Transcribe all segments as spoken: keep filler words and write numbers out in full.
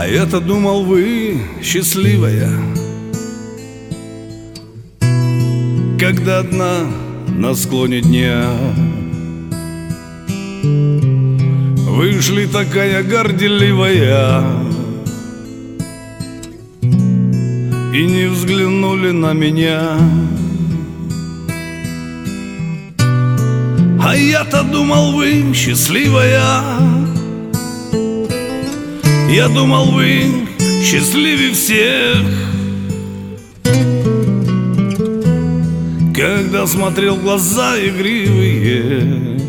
я-то думал, вы счастливая, когда одна на склоне дня вышли такая горделивая и не взглянули на меня. А я-то думал, вы счастливая, я думал, вы счастливее всех, когда смотрел в глаза игривые,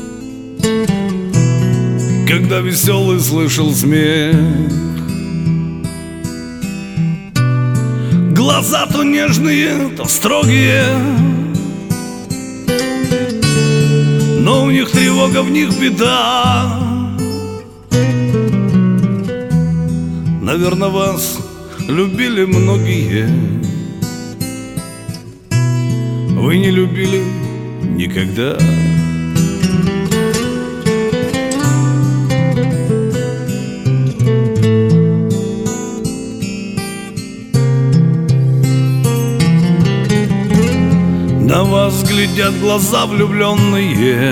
когда веселый слышал смех. Глаза то нежные, то строгие, но у них тревога, в них беда. Наверное, вас любили многие, вы не любили никогда. На вас глядят глаза влюбленные,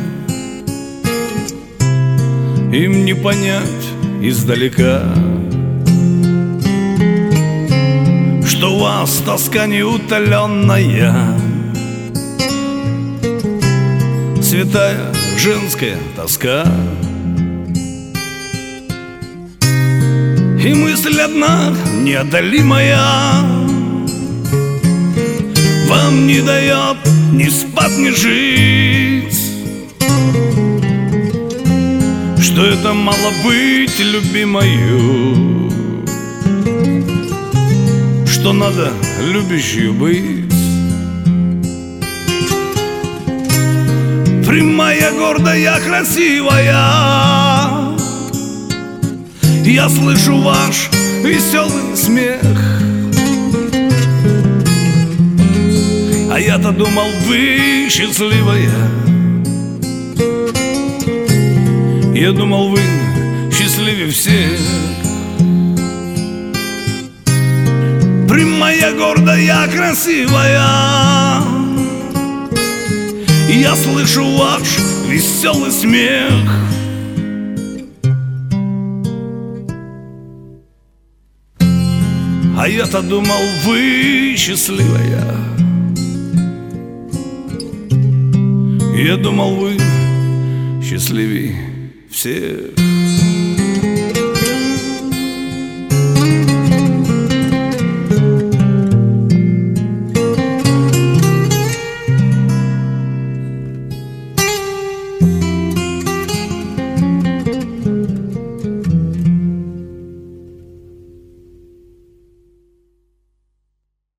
им не понять издалека, что у вас тоска неутоленная, святая женская тоска. И мысль одна неодолимая вам не дает ни спать, ни жить, что это мало быть любимою, что надо любящей быть. Прямая, гордая, красивая, я слышу ваш веселый смех. А я-то думал, вы счастливая, я думал, вы счастливее всех. Прямая, гордая, красивая, я слышу ваш веселый смех. А я-то думал, вы счастливая, я думал, вы счастливее всех.